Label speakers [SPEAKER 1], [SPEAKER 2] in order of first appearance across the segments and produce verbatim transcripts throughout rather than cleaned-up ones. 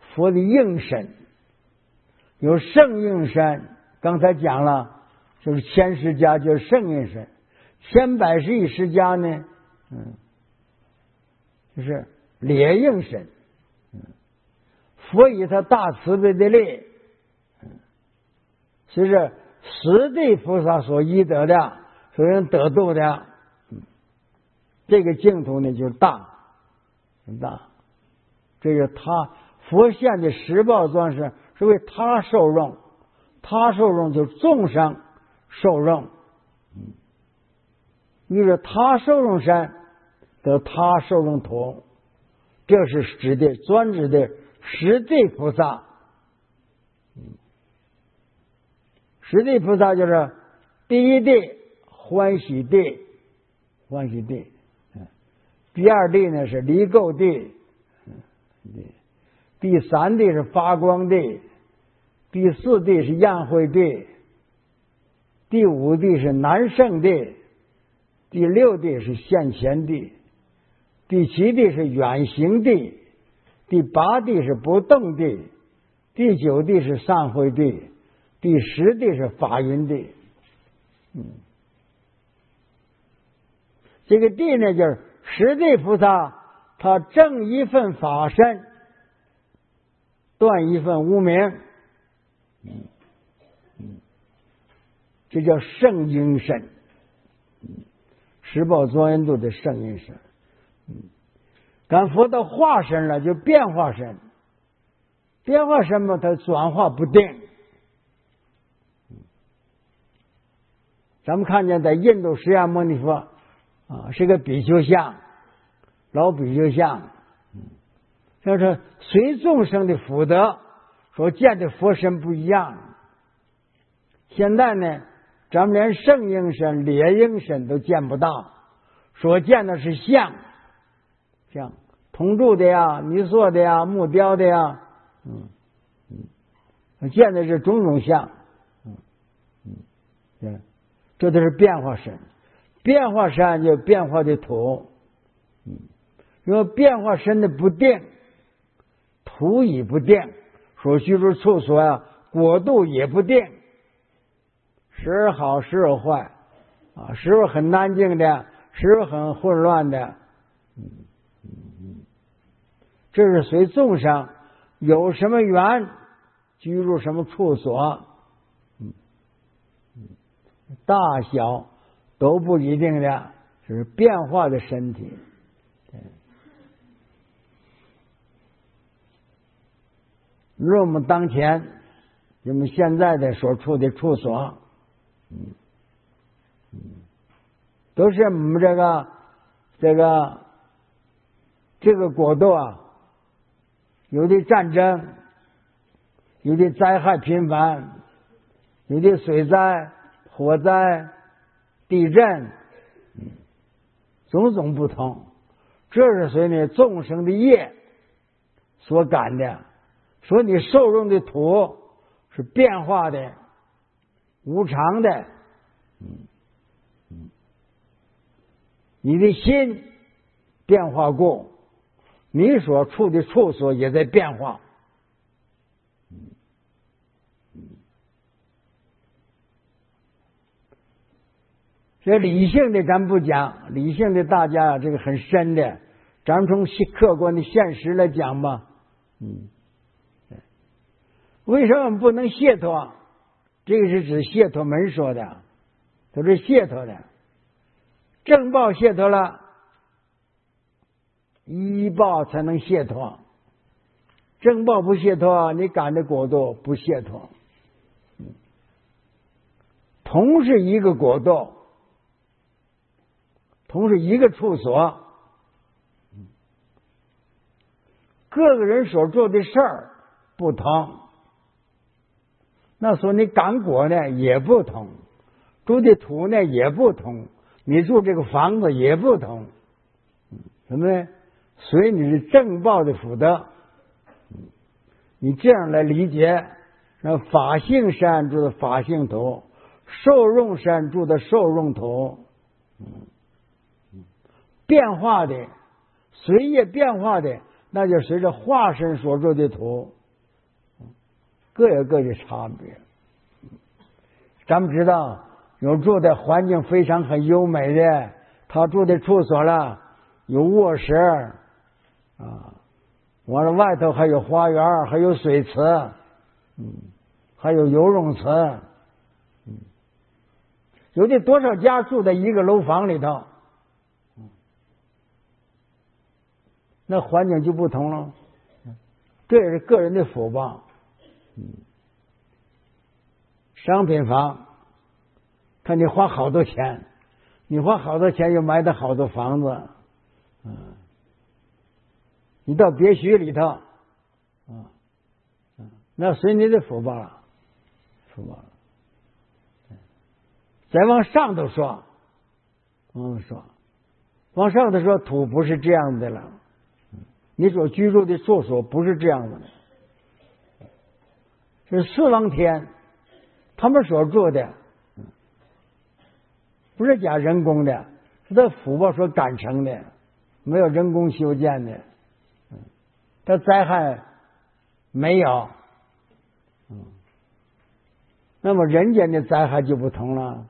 [SPEAKER 1] 佛的应身，有圣应身。刚才讲了，就是千十家就是圣应身，千百十亿十家呢，嗯，就是烈应身。嗯，佛以他大慈悲的力，嗯，所以是十地菩萨所依得的，所人得度的，嗯，这个净土呢就是大，很大。这个他佛现的十报庄是是为他受用，他受用就是众生受用。嗯，你说他受用身得他受用土，这是指的专指的十地菩萨。嗯，十地菩萨就是第一地欢喜地，欢喜地。嗯，第二地呢是离垢地。第三地是发光地，第四地是宴会地，第五地是南胜地，第六地是现前地，第七地是远行地，第八地是不动地，第九地是散会地，第十地是法云地。嗯，这个地呢，就是十地菩萨，他正一份法身，断一份无明。嗯嗯，这叫圣应身。嗯，十报庄严度的圣应身。嗯，赶佛的化身了，就变化身。变化身嘛，它转化不定。嗯，咱们看见在印度释迦牟尼佛啊，是个比丘像，老比丘像。嗯，就是随众生的福德所见的佛身不一样。现在呢，咱们连圣应身、烈应身都见不到，所见的是像，像铜铸的呀、泥塑的呀、木雕的呀，嗯嗯，见的是种种像，嗯嗯，对，这都是变化身，变化身就变化的土，嗯，因为变化身的不定，土已不定，所居住处所呀、啊，国度也不定，时而好，时而坏，啊，时而很安静的，时而很混乱的，嗯嗯嗯，这是随众生有什么缘，居住什么处所，嗯嗯，大小都不一定的，是变化的身体。如果我们当前我们现在的所处的处所，嗯嗯，都是我们这个这个这个国度啊，有的战争，有的灾害频繁，有的水灾、火灾、地震，嗯，种种不同。这是随你众生的业所感的，所以你受用的土是变化的、无常的。嗯嗯，你的心变化过，你所处的处所也在变化。嗯嗯，这理性的咱不讲，理性的大家这个很深的，咱们从客观的现实来讲吧。嗯，为什么我们不能解脱？这个是指解脱门说的，都是解脱的。正报解脱了，依报才能解脱。正报不解脱，你赶的国度不解脱。同是一个国度，同是一个处所，各个人所做的事儿不同，那说你赶果呢也不同，住的土呢也不同，你住这个房子也不同，什么呢？随你的正报的福德，你这样来理解，那法性山住的法性土，受用山住的受用土，变化的随业变化的，那就随着化身所住的土。 各有各的差别。咱们知道有住的环境非常很优美的，他住的处所了，有卧室啊，完了外头还有花园，还有水池，嗯，还有游泳池，嗯，有的多少家住在一个楼房里头，那环境就不同了。这也是个人的福报。嗯，商品房，看你花好多钱，你花好多钱又买的好多房子，嗯，你到别墅里头，啊，嗯，那随你的福报了，福报了。再往上头说，嗯，说，往上头说，土不是这样的了。你所居住的处所不是这样的，是四王天，他们所做的不是加人工的，是他福报所感成的，没有人工修建的，他灾害没有，嗯，那么人间的灾害就不同了，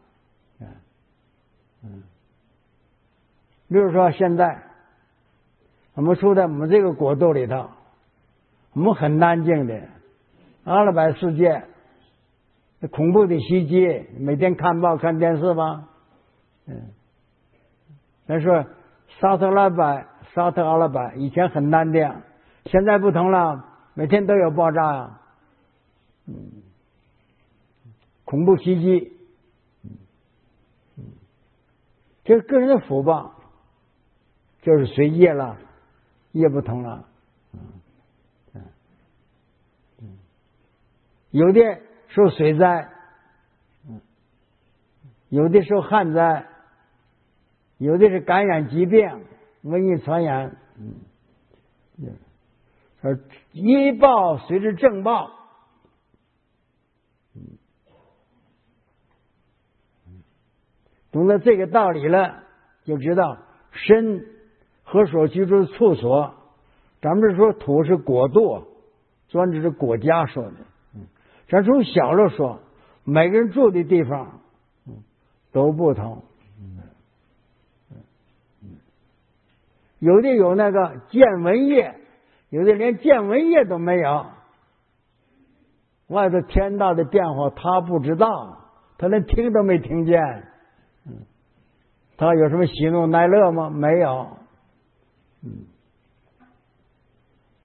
[SPEAKER 1] 嗯，比如说现在我们住在我们这个国度里头，我们很安静的，阿拉伯世界恐怖的袭击，每天看报看电视吧，嗯，但是沙特阿拉伯沙特阿拉伯以前很安定，现在不同了，每天都有爆炸啊，嗯，恐怖袭击，嗯嗯，这是个人的福报，就是随业了。也不同了，嗯嗯嗯，有的受水灾，嗯，有的受旱灾，有的是感染疾病、瘟疫传染，嗯，而医报随着正报，嗯，懂得这个道理了，就知道身和所居住的处所，咱们这说土是国度，专指是国家说的。嗯，咱从小了说，每个人住的地方，嗯，都不同。嗯嗯，有的有那个见闻业，有的连见闻业都没有。外头天大的变化，他不知道，他连听都没听见。嗯，他有什么喜怒哀乐吗？没有。嗯。